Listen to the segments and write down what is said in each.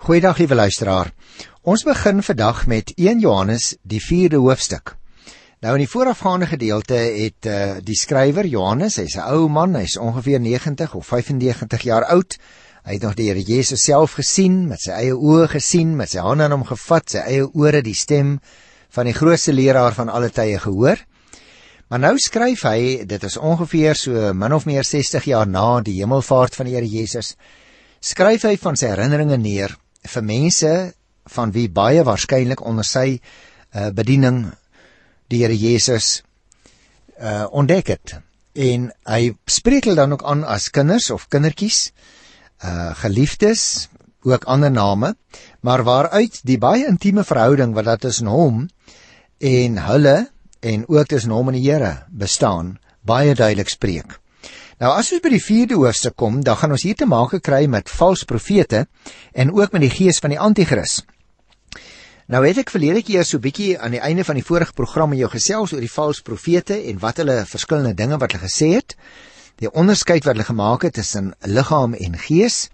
Goeiedag liewe luisteraar. Ons begin vandag met 1 Johannes, die 4de hoofstuk. Nou in die voorafgaande gedeelte het die skrywer Johannes, hy's 'n ou man, hy's ongeveer 90 of 95 jaar oud. Hy het nog die Here Jesus self gesien, met sy eie oë gesien, met sy hande aan hom gevat, sy eie ore die stem van die grootste leraar van alle tye gehoor. Maar nou skryf hy, dit is ongeveer so min of meer 60 jaar na die hemelvaart van die Here Jesus, skryf hy van sy herinneringe neer vir mense van wie baie waarskynlik onder sy bediening die Here Jesus ontdek het. En hy spreek hulle dan ook aan as kinders of kindertjies, geliefdes, ook ander name, maar waaruit die baie intieme verhouding wat dat tussen hom en hulle en ook tussen hom en die Here bestaan, baie duidelik spreek. Nou as ons by die 4de hoofstuk kom, dan gaan ons hier te maak kry met vals profete en ook met die gees van die antichrist. Nou het ek verlede keer so bietjie aan die einde van die vorige program met jou gesels oor die vals profete en wat hulle verskillende dinge wat hulle gesê het, die onderskeid wat hulle gemaak het tussen liggaam en gees,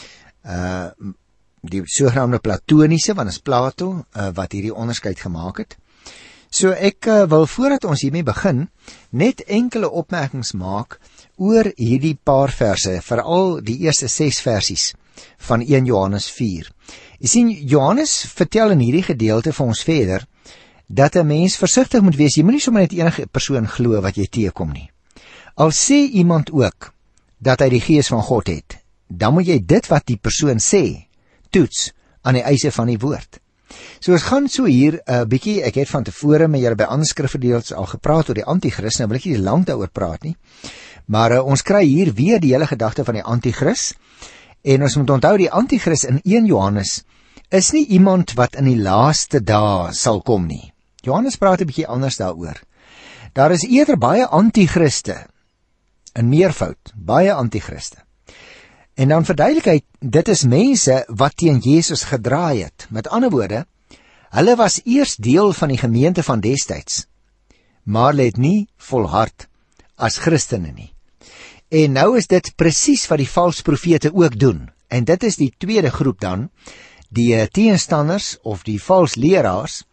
die sogenaamde platoniese, want is Plato wat hierdie onderskeid gemaak het. So ek wil voordat ons hiermee begin, net enkele opmerkings maak oor hierdie paar verse, veral die eerste 6 versies van 1 Johannes 4. Jy sien, Johannes vertel in hierdie gedeelte vir ons verder, dat 'n mens versigtig moet wees, jy moet nie sommer net enige persoon glo wat jy teekom nie. Al sê iemand ook, dat hy die gees van God het, dan moet jy dit wat die persoon sê, toets aan die eise van die woord. So ons gaan so hier bietjie, ek het van tevore met julle by ander skrifgedeeltes al gepraat oor die antichrist, nou wil ek nie lank daaroor praat nie, maar ons kry hier weer die hele gedagte van die antichrist, en ons moet onthou die antichrist in 1 Johannes is nie iemand wat in die laaste dae sal kom nie. Johannes praat 'n bietjie anders daaroor. Daar is eerder baie antichriste, in meervoud, baie antichriste. En dan verduidelik hy, dit is mense wat teen Jesus gedraai het. Met ander woorde, hulle was eers deel van die gemeente van destyds, maar hulle het nie volhard as Christene nie. En nou is dit presies wat die vals profete ook doen. En dit is die tweede groep dan, die teenstanders of die vals leraars.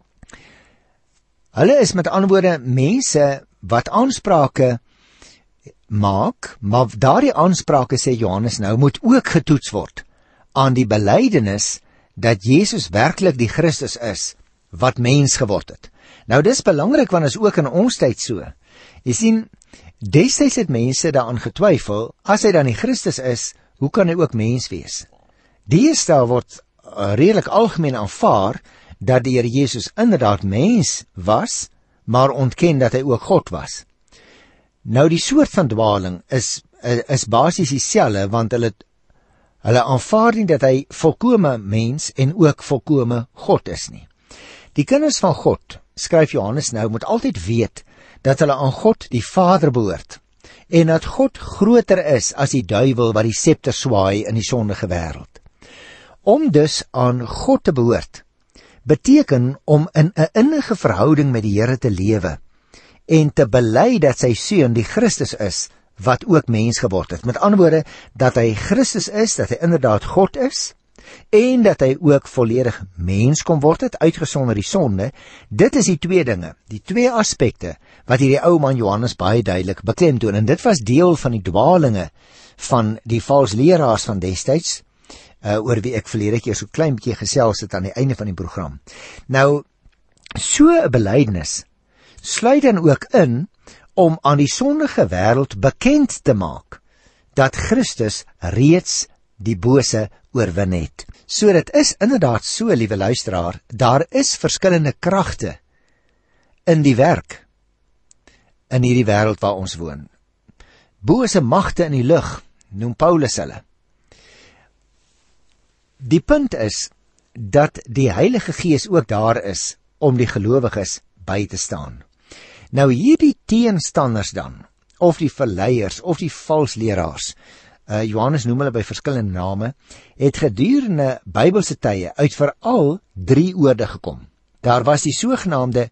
Hulle is met ander woorde mense wat aansprake maak, maar daardie aansprake, sê Johannes nou, moet ook getoets word aan die belydenis dat Jesus werklik die Christus is wat mens geword het. Nou dis belangrik, want is ook in ons tyd so. Jy sien, destyds het mense daaraan getwyfel, as hy dan die Christus is, hoe kan hy ook mens wees? Deesdae word redelik algemeen aanvaar dat die Here Jesus inderdaad mens was, maar ontken dat hy ook God was. Nou die soort van dwaling is basies dieselfde, want hulle aanvaar nie dat hy volkome mens en ook volkome God is nie. Die kinders van God, skryf Johannes nou, moet altyd weet dat hulle aan God die Vader behoort en dat God groter is as die duiwel wat die scepter swaai in die sondige wêreld. Om dus aan God te behoort, beteken om in 'n innige verhouding met die Here te lewe en te bely dat sy seun die Christus is wat ook mens geword het. Met ander woorde, dat hy Christus is, dat hy inderdaad God is en dat hy ook volledig mens kon word het, uitgesonder die sonde. Dit is die twee dinge, die twee aspekte wat hierdie ou man Johannes baie duidelik beklemtoon, en dit was deel van die dwalinge van die vals leraars van destyds, oor wie ek verlede keer so klein bietjie gesels het aan die einde van die program. Nou, so 'n belydenis sluit dan ook in om aan die sondige wêreld bekend te maak dat Christus reeds die bose oorwin het. So dit is inderdaad so, liewe luisteraar, daar is verskillende kragte in die werk in hierdie wêreld waar ons woon. Bose magte in die lug, noem Paulus hulle. Die punt is dat die Heilige Gees ook daar is om die gelowiges by te staan. Nou hierdie teenstanders dan, of die verleiers, of die valsleraars, Johannes noem hulle by verskillende name, het gedurende Bybelse tye uit veral 3 oorde gekom. Daar was die sogenaamde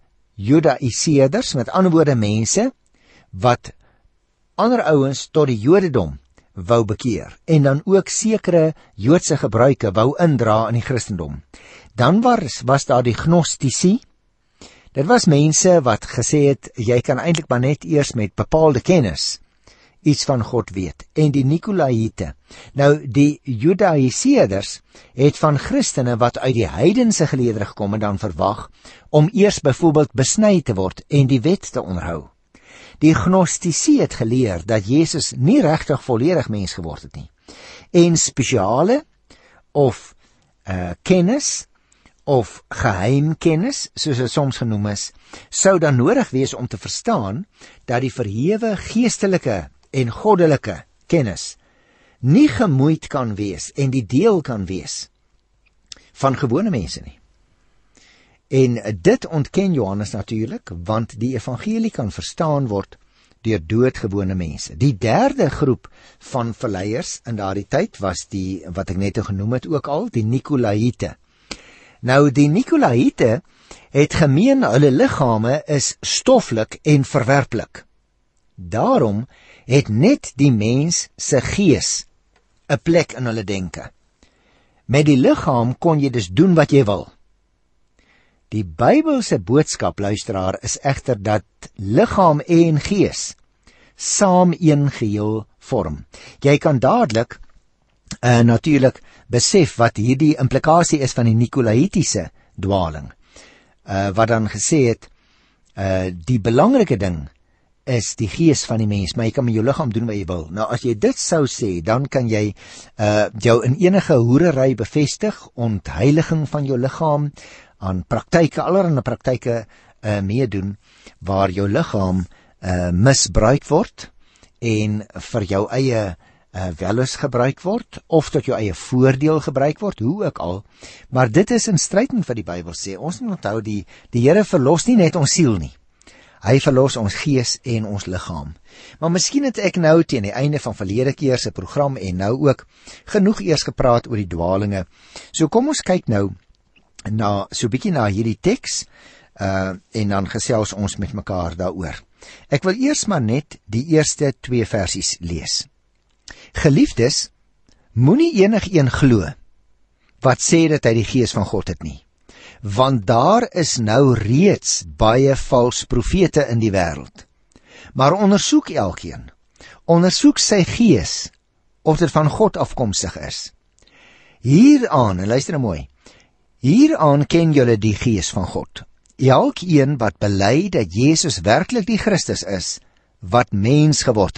Judaïseerders, met ander woorde mense wat ander ouens tot die Jodendom wou bekeer en dan ook sekere Joodse gebruike wou indra in die Christendom. Dan was daar die Gnostici. Dit was mense wat gesê het, jy kan eintlik maar net eers met bepaalde kennis iets van God weet. En die Nikolaïte. Nou, die Judaïseerders het van Christene wat uit die heidense geleedere gekom en dan verwag om eers byvoorbeeld besny te word en die wet te onderhou. Die Gnostici het geleer dat Jesus nie regtig volledig mens geword het nie. En spesiale of kennis of geheimkennis, soos dit soms genoem is, sou dan nodig wees om te verstaan dat die verhewe geestelike en goddelike kennis nie gemoeid kan wees en die deel kan wees van gewone mense nie. En dit ontken Johannes natuurlik, want die evangelie kan verstaan word deur doodgewone mense. Die derde groep van verleiers in daardie tyd was die, wat ek net genoem het ook al, die Nikolaïte. Nou, die Nikolaïte het gemeen hulle liggame is stoflik en verwerplik. Daarom het net die mens se gees 'n plek in hulle denke. Met die liggaam kon jy dus doen wat jy wil. Die Bybelse boodskap, luisteraar, is egter dat liggaam en gees saam een geheel vorm. Jy kan dadelik natuurlik besef wat hierdie implikasie is van die Nikolaïtiese dwaling. Wat dan gesê het, die belangrike ding is die gees van die mens, maar jy kan met jou liggaam doen wat jy wil. Nou, as jy dit sou sê, dan kan jy jou in enige hoerery bevestig, ontheiliging van jou liggaam, aan praktyke, allerhande praktyke meedoen, waar jou liggaam misbruik word, en vir jou eie wellus gebruik word, of tot jou eie voordeel gebruik word, hoe ook al, maar dit is in stryd met wat die Bybel sê. Ons moet onthou, die Here verlos nie net ons siel nie, hy verlos ons gees en ons liggaam. Maar miskien het ek nou teen die einde van verlede keer se program en nou ook genoeg eers gepraat oor die dwalinge. So kom ons kyk nou so 'n bietjie na hierdie teks en dan gesels ons met mekaar daaroor. Ek wil eers maar net die eerste 2 versies lees. Geliefdes, moenie enigeen glo wat sê dat hy die gees van God het nie. Want daar is nou reeds baie vals profete in die wêreld. Maar ondersoek elkeen, ondersoek sy gees, of dit van God afkomstig is. Hieraan, en luister nou mooi, hieraan ken julle die gees van God. Elkeen wat bely dat Jesus werklik die Christus is, wat mens geword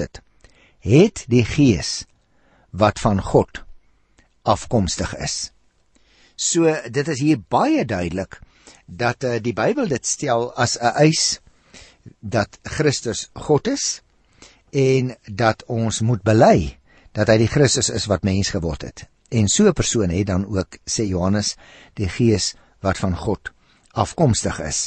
het die gees wat van God afkomstig is. So, dit is hier baie duidelik dat die Bybel dit stel as 'n eis dat Christus God is en dat ons moet bely dat hy die Christus is wat mens geword het. En so 'n persoon het dan ook, sê Johannes, die gees wat van God afkomstig is.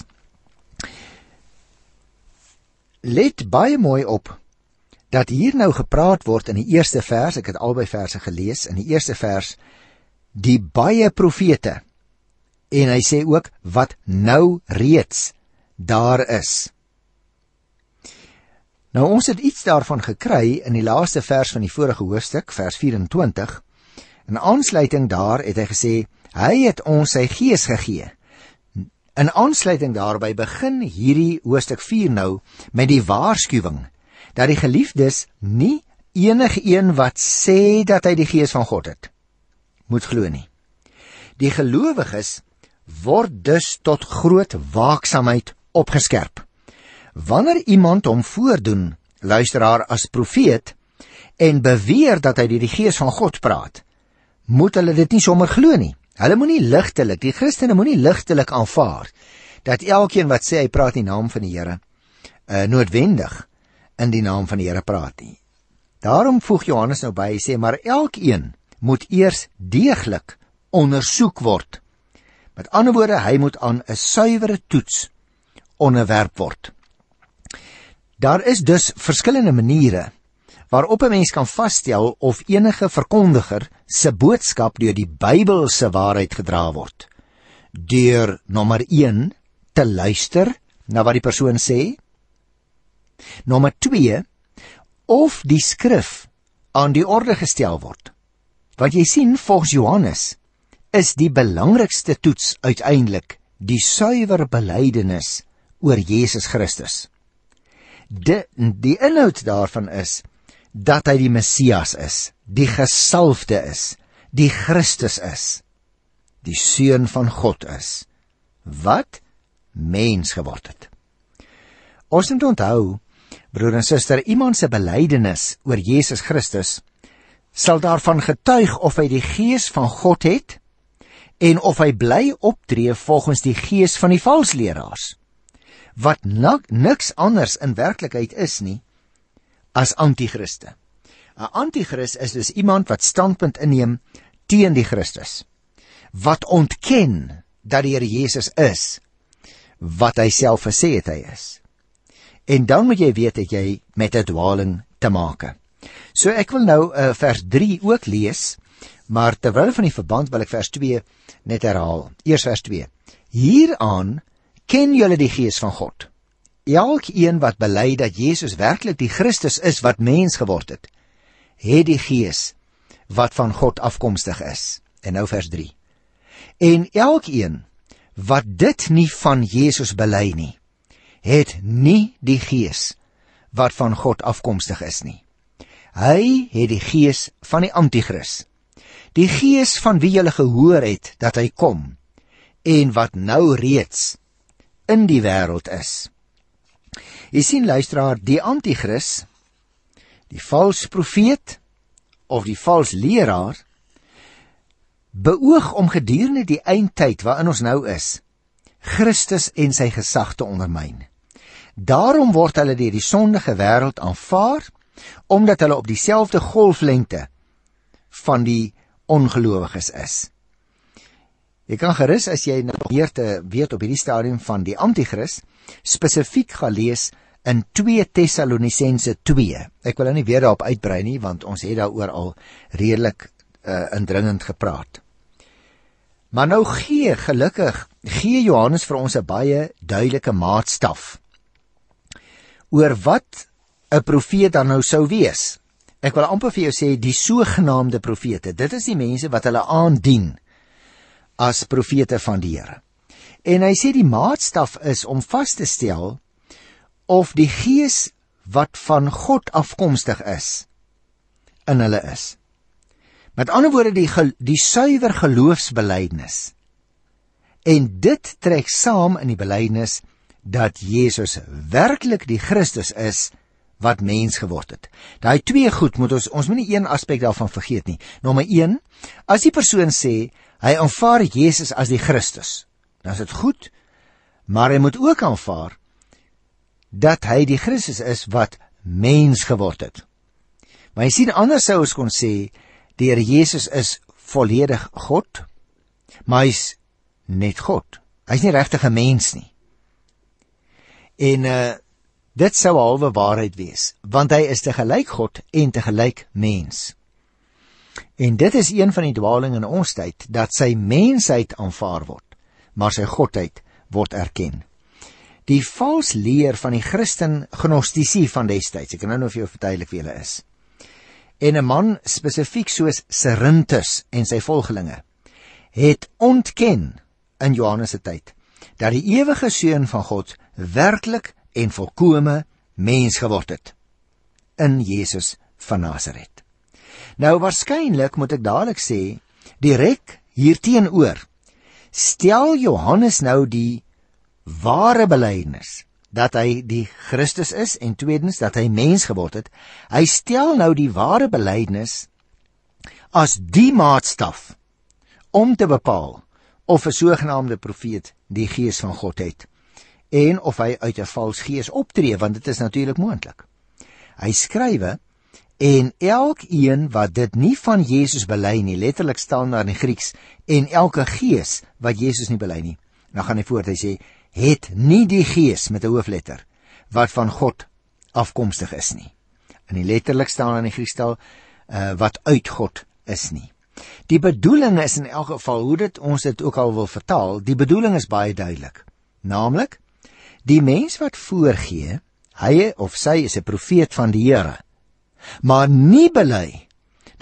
Let baie mooi op dat hier nou gepraat word in die eerste vers, ek het albei verse gelees, in die eerste vers, die baie profete, en hy sê ook, wat nou reeds daar is. Nou, ons het iets daarvan gekry in die laaste vers van die vorige hoofstuk, vers 24, in aansluiting daar het hy gesê, hy het ons sy gees gegee. In aansluiting daarby begin hierdie hoofstuk 4 nou, met die waarskuwing, dat die geliefdes nie enigeen wat sê dat hy die gees van God het, moet glo nie. Die gelowiges word dus tot groot waaksaamheid opgeskerp. Wanneer iemand hom voordoen, luisteraar, as profeet, en beweer dat hy die gees van God praat, moet hulle dit nie sommer glo nie. Hulle moenie ligtelik, die Christene moenie ligtelik aanvaar, dat elkeen wat sê hy praat in die naam van die Here, noodwendig in die naam van die Here praat nie. Daarom voeg Johannes nou by, hy sê, maar elkeen moet eers deeglik ondersoek word. Met ander woorde, hy moet aan 'n suiwere toets onderwerp word. Daar is dus verskillende maniere waarop 'n mens kan vasstel of enige verkondiger se boodskap deur die Bybelse waarheid gedra word. Deur nommer 1 te luister na wat die persoon sê. Nommer 2, of die skrif aan die orde gestel word. Want jy sien, volgens Johannes is die belangrikste toets uiteindelik die suiwer belydenis oor Jesus Christus. Die inhoud daarvan is dat hy die Messias is, die gesalfde is, die Christus is, die Seun van God is, wat mens geword het. Ons moet onthou, broer en suster, iemand se belydenis oor Jesus Christus sal daarvan getuig of hy die gees van God het en of hy bly optree volgens die gees van die valsleraars, wat niks anders in werklikheid is nie as antichriste. 'n Antichrist is dus iemand wat standpunt inneem teen die Christus, wat ontken dat die Here Jesus is wat hy self gesê het hy is. En dan moet jy weet dat jy met 'n dwaling te make. So ek wil nou vers 3 ook lees, maar terwyl van die verband wil ek vers 2 net herhaal. Eers vers 2. Hieraan ken julle die gees van God. Elkeen wat bely dat Jesus werklik die Christus is wat mens geword het, het die gees wat van God afkomstig is. En nou vers 3. En elkeen wat dit nie van Jesus bely nie, het nie die gees wat van God afkomstig is nie. Hy het die gees van die Antichrist, die gees van wie julle gehoor het dat hy kom, en wat nou reeds in die wêreld is. Jy sien, luisteraar, die Antichrist, die vals profeet, of die vals leraar, beoog om gedurende die eindtyd waarin ons nou is, Christus en sy gesag te ondermyn. Daarom word hulle deur die sondige wêreld aanvaar, omdat hulle op dieselfde golflengte van die ongelowiges is. Jy kan gerus, as jy nou meer te weet op hierdie stadium van die Antichrist, spesifiek gaan lees in 2 Tessalonisense 2. Ek wil nou nie weer daarop uitbrei nie, want ons het daaroor al redelik indringend gepraat. Maar nou gelukkig gee Johannes vir ons 'n baie duidelike maatstaf oor wat 'n profeet dan nou sou wees. Ek wil amper vir jou sê, die sogenaamde profete, dit is die mense wat hulle aandien as profete van die Here. En hy sê die maatstaf is om vas te stel of die gees wat van God afkomstig is, in hulle is. Met ander woorde, die suiwer geloofsbelydenis. En dit trek saam in die belydenis dat Jesus werklik die Christus is wat mens geword het. Daai twee goed moet ons moet nie een aspek daarvan vergeet nie. Nommer 1, as die persoon sê hy aanvaar Jesus as die Christus, dan is dit goed, maar hy moet ook aanvaar dat hy die Christus is wat mens geword het. Maar jy sien, anders sou ons kon sê die Here Jesus is volledig God, maar hy's net God. Hy's nie regtig 'n mens nie. En dit sou halwe waarheid wees, want hy is tegelyk God en tegelyk mens. En dit is een van die dwalinge in ons tyd, dat sy mensheid aanvaar word, maar sy godheid word erken. Die vals leer van die Christen gnostici van destyds, ek kan nou vir jou verduidelik wie hulle is. En 'n man spesifiek soos Cerinthus en sy volgelinge het ontken in Johannes se tyd dat die ewige Seun van God werklik en volkome mens geword het in Jesus van Nasaret. Nou waarskynlik moet ek dadelik sê, direk hierteenoor stel Johannes nou die ware belydenis dat hy die Christus is en tweedens dat hy mens geword het. Hy stel nou die ware belydenis as die maatstaf om te bepaal of 'n sogenaamde profeet die gees van God het en of hy uit 'n vals gees optree, want dit is natuurlik moontlik. Hy skrywe, en elkeen wat dit nie van Jesus bely nie, letterlik staan daar in Grieks, en elke gees wat Jesus nie bely nie, dan gaan hy voort, hy sê, het nie die gees met 'n hoofletter wat van God afkomstig is nie. In die letterlik staan in die Griekstaal wat uit God is nie. Die bedoeling is in elk geval, hoe dit ons dit ook al wil vertaal, die bedoeling is baie duidelik. Naamlik, die mens wat voorgee, hy of sy is 'n profeet van die Here, maar nie bely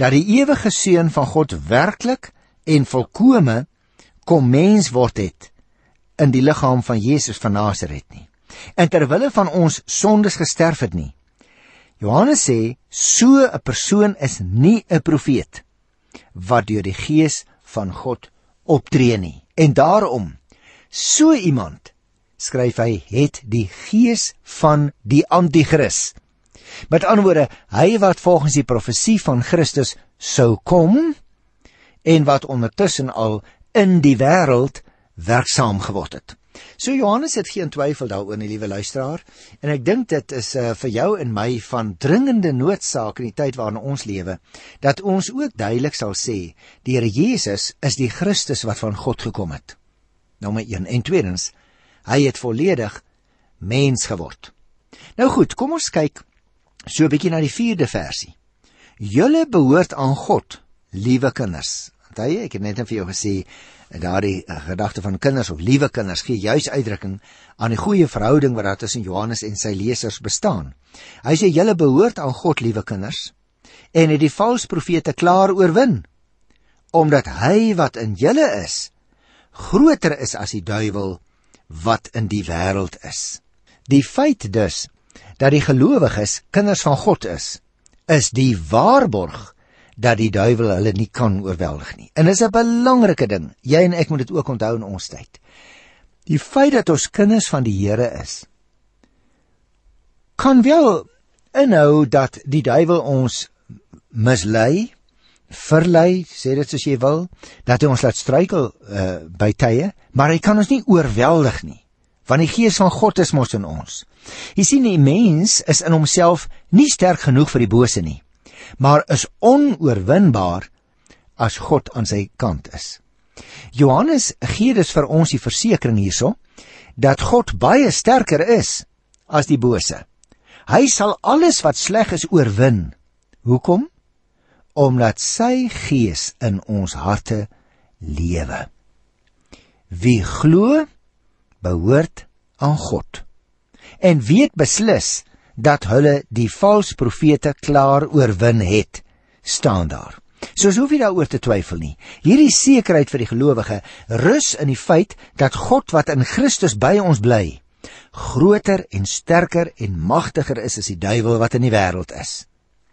dat die ewige Seun van God werklik en volkome kom mens word het in die liggaam van Jesus van Nasaret nie. En terwille van ons sondes gesterf het nie. Johannes sê, so 'n persoon is nie 'n profeet wat deur die Gees van God optree nie. En daarom, so iemand, skryf hy, het die gees van die Antichrist. Met ander woorde, hy wat volgens die profesie van Christus sou kom, en wat ondertussen al in die wêreld werksaam geword het. So Johannes het geen twyfel daaroor nie, liewe luisteraar, en ek dink dit is vir jou en my van dringende noodsaak in die tyd waarin ons lewe, dat ons ook duidelik sal sê, die Here Jesus is die Christus wat van God gekom het. Nommer 1. En tweedens, hy het volledig mens geword. Nou goed, kom ons kyk so 'n bietjie na die 4de versie. Julle behoort aan God, liewe kinders. Ek het net vir jou gesê, daardie gedagte van kinders of liewe kinders gee juis uitdrukking aan die goeie verhouding wat daar tussen Johannes en sy lesers bestaan. Hy sê, julle behoort aan God, liewe kinders, en het die valse profete klaar oorwin, omdat hy wat in julle is, groter is as die duiwel wat in die wêreld is. Die feit dus, dat die gelowiges kinders van God is die waarborg dat die duiwel hulle nie kan oorweldig nie. En dis 'n belangrike ding, jy en ek moet dit ook onthou in ons tyd. Die feit dat ons kinders van die Here is, kan wel inhou dat die duiwel ons mislei, verlei, sê dit soos jy wil, dat hy ons laat struikel by tye, maar hy kan ons nie oorweldig nie, want die Gees van God is mos in ons. Jy sien, die mens is in homself nie sterk genoeg vir die bose nie, maar is onoorwinbaar as God aan sy kant is. Johannes gee dus vir ons die versekering hierso, dat God baie sterker is as die bose. Hy sal alles wat sleg is oorwin. Hoekom? Omdat sy Gees in ons harte lewe. Wie glo, behoort aan God, en weet beslis dat hulle die valse profete klaar oorwin het, staan daar. Soos hoef jy daaroor te twyfel nie. Hierdie sekerheid vir die gelowige rus in die feit dat God wat in Christus by ons bly, groter en sterker en magtiger is as die duiwel wat in die wêreld is.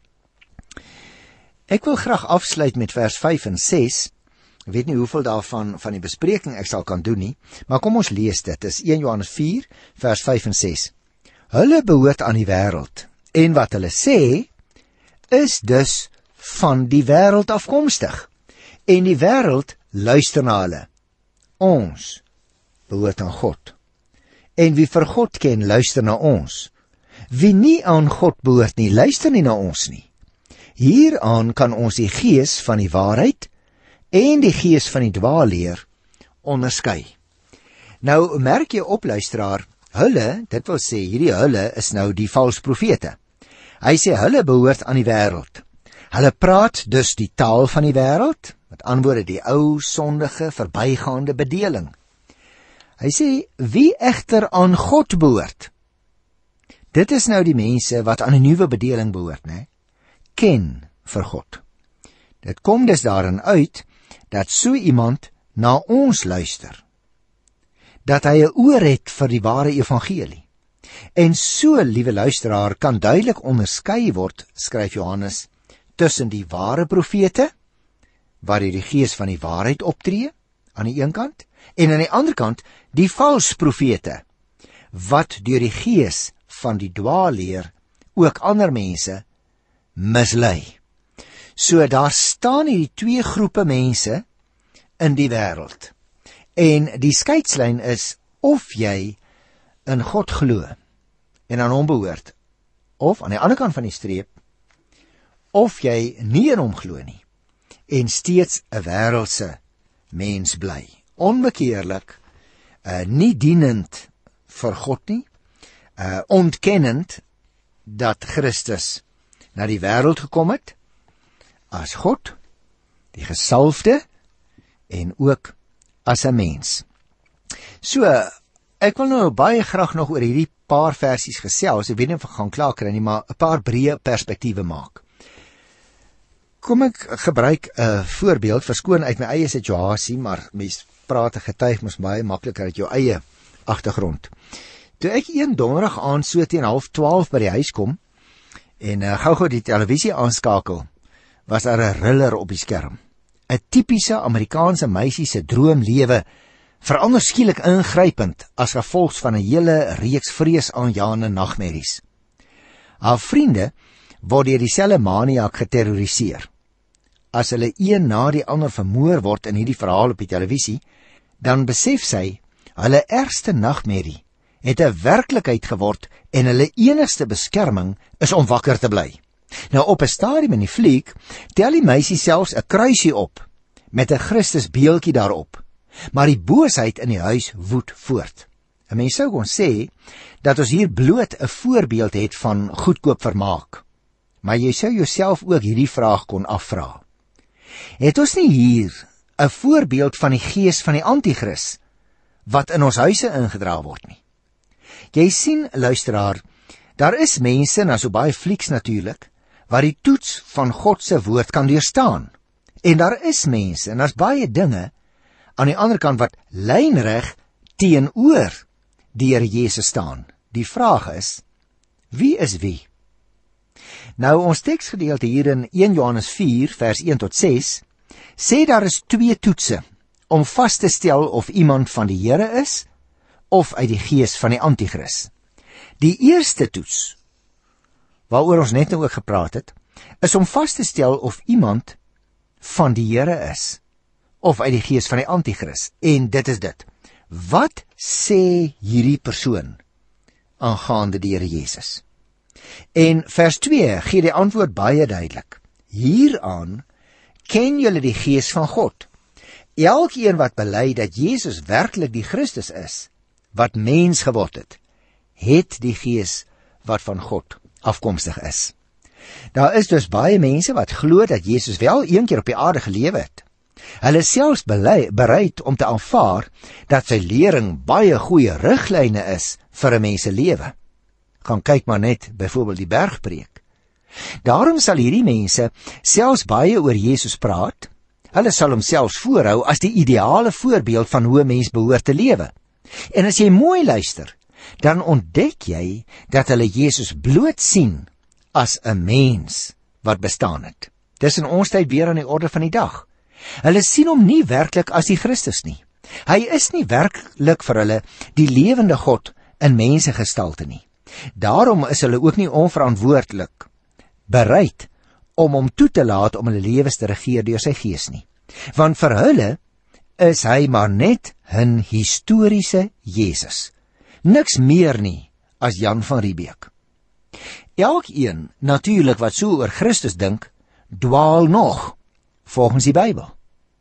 Ek wil graag afsluit met vers 5 en 6. Ek weet nie hoeveel daarvan van die bespreking ek sal kan doen nie, maar kom ons lees dit. Dit is 1 Johannes 4, vers 5 en 6. Hulle behoort aan die wêreld, en wat hulle sê, is dus van die wêreld afkomstig, en die wêreld luister na hulle. Ons behoort aan God, en wie vir God ken, luister na ons. Wie nie aan God behoort nie, luister nie na ons nie. Hieraan kan ons die gees van die waarheid en die gees van die dwaalleer onderskei. Nou merk jy op, luisteraar, hulle, dit wil sê, hierdie hulle is nou die valse profete. Hy sê hulle behoort aan die wêreld. Hulle praat dus die taal van die wêreld, met antwoorde die ou, sondige, verbygaande bedeling. Hy sê, wie egter aan God behoort, dit is nou die mense wat aan 'n nuwe bedeling behoort, né? Ken vir God. Dit kom dus daarin uit, dat so iemand na ons luister, dat hy 'n oor het vir die ware evangelie. En so, liewe luisteraar, kan duidelik onderskei word, skryf Johannes, tussen die ware profete, waar die gees van die waarheid optree, aan die een kant, en aan die ander kant, die valse profete, wat deur die gees van die dwaalleer ook ander mense mislei. So daar staan hierdie twee groepe mense in die wêreld. En die skeidslyn is of jy in God glo en aan hom behoort, of aan die ander kant van die streep, of jy nie in hom glo nie en steeds 'n wêreldse mens bly. Onbekeerlik, nie dienend vir God nie, ontkennend dat Christus na die wêreld gekom het as God, die gesalfde, en ook as 'n mens. So, ek wil nou baie graag nog oor hierdie paar versies gesels. Ek weet nie of ek gaan klaar kry nie, maar 'n paar breë perspektiewe maak. Kom ek gebruik 'n voorbeeld, verskoon uit my eie situasie, maar mens praat 'n getuig mos baie makliker uit jou eie agtergrond. Toe ek een donderdag aand so teen 11:30 by die huis kom en gou-gou die televisie aanskakel, was daar 'n thriller op die skerm. 'n Tipiese Amerikaanse meisie se droomlewe verander skielik ingrypend as gevolg van 'n hele reeks vreesaanjaende nagmerries. Haar vriende word deur dieselfde maniak geterroriseer. As hulle een na die ander vermoor word in hierdie verhaal op die televisie, dan besef sy, hulle ergste nagmerrie het 'n werklikheid geword en hulle enigste beskerming is om wakker te bly. Nou op 'n stadium in die fliek tel die meisie selfs 'n kruisie op met 'n Christusbeeldjie daarop. Maar die boosheid in die huis woed voort. 'n Mens sou kon sê dat ons hier bloot 'n voorbeeld het van goedkoop vermaak. Maar jy sou jouself ook hierdie vraag kon afvra. Het ons nie hier 'n voorbeeld van die gees van die anti-kris wat in ons huise ingedra word nie? Jy sien, luisteraar, daar is mense, na so baie flieks natuurlik, wat die toets van God se woord kan deurstaan. En daar is mense, en daar's baie dinge aan die ander kant wat lynreg teenoor die Here Jesus staan. Die vraag is, wie is wie? Nou, ons teksgedeelte hier in 1 Johannes 4, vers 1 tot 6, sê daar is 2 toetse om vas te stel of iemand van die Here is, of uit die gees van die anti-kris. Die eerste toets, waaroor ons net nou ook gepraat het, is om vas te stel of iemand van die Here is, of uit die gees van die anti-kris. En dit is dit. Wat sê hierdie persoon aangaande die Here Jesus? En vers 2 gee die antwoord baie duidelik. Hieraan ken julle die gees van God. Elkeen wat bely dat Jesus werklik die Christus is, wat mens geword het die gees wat van God afkomstig is. Daar is dus baie mense wat glo dat Jesus wel een keer op die aarde gelewe het. Hulle is selfs bereid om te aanvaar dat sy lering baie goeie riglyne is vir 'n mens se lewe. Gaan kyk maar net byvoorbeeld die bergpreek. Daarom sal hierdie mense selfs baie oor Jesus praat. Hulle sal hom selfs voorhou as die ideale voorbeeld van hoe 'n mens behoort te lewe. En as jy mooi luister, dan ontdek jy dat hulle Jesus bloot sien as 'n mens wat bestaan het. Dis in ons tyd weer aan die orde van die dag. Hulle sien hom nie werklik as die Christus nie. Hy is nie werklik vir hulle die lewende God in mensegestalte nie. Daarom is hulle ook nie onverantwoordelik bereid om hom toe te laat om hulle lewens te regeer deur sy gees nie. Want vir hulle is hy maar net 'n historiese Jesus. Niks meer nie as Jan van Riebeeck. Elkeen natuurlik wat so oor Christus dink, dwaal nog volgens die Bybel.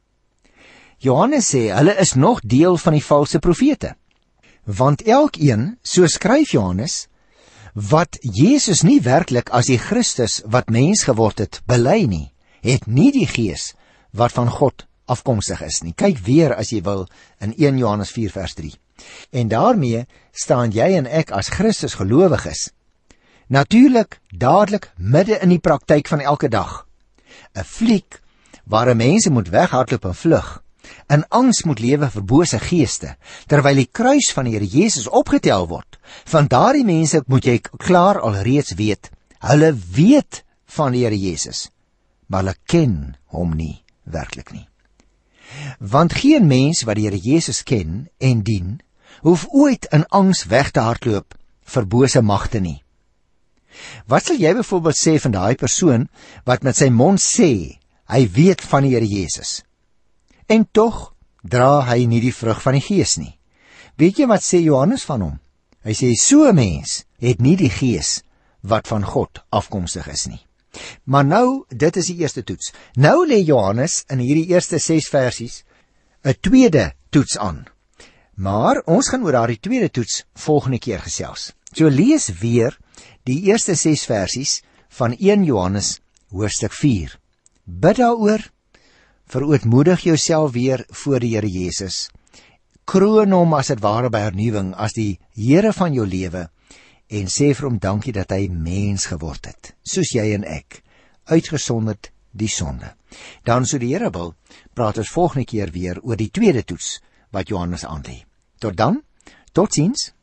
Johannes sê hulle is nog deel van die valse profete. Want elkeen, so skryf Johannes, wat Jesus nie werklik as die Christus wat mens geword het bely nie, het nie die gees wat van God afkomstig is nie. Kyk weer as jy wil in 1 Johannes 4 vers 3. En daarmee staan jy en ek as Christus gelowiges natuurlik dadelik midde in die praktyk van elke dag. 'n Fliek waar mense moet weghardloop en vlug, in angs moet lewe vir bose geeste, terwyl die kruis van die Here Jesus opgetel word. Van daardie mense moet jy klaar alreeds weet, hulle weet van die Here Jesus, maar hulle ken hom nie werklik nie. Want geen mens wat die Here Jesus ken en dien, hoef ooit in angs weg te hardloop vir bose magte nie. Wat sal jy byvoorbeeld sê van daai persoon wat met sy mond sê, hy weet van die Here Jesus, en tog dra hy nie die vrug van die Gees nie? Weet jy wat sê Johannes van hom? Hy sê, so 'n mens het nie die Gees wat van God afkomstig is nie. Maar nou, dit is die eerste toets. Nou lê Johannes in hierdie eerste 6 versies 'n tweede toets aan. Maar ons gaan oor daardie tweede toets volgende keer gesels. So lees weer die eerste 6 versies van 1 Johannes hoofstuk 4. Bid daaroor, verootmoedig jouself weer voor die Here Jesus. Kroon hom as dit ware by hernuwing as die Here van jou lewe en sê vir hom dankie dat hy mens geword het, soos jy en ek, uitgesonderd die sonde. Dan, so die Here wil, praat ons volgende keer weer oor die tweede toets wat Johannes aanlê. Tot dan, totsiens.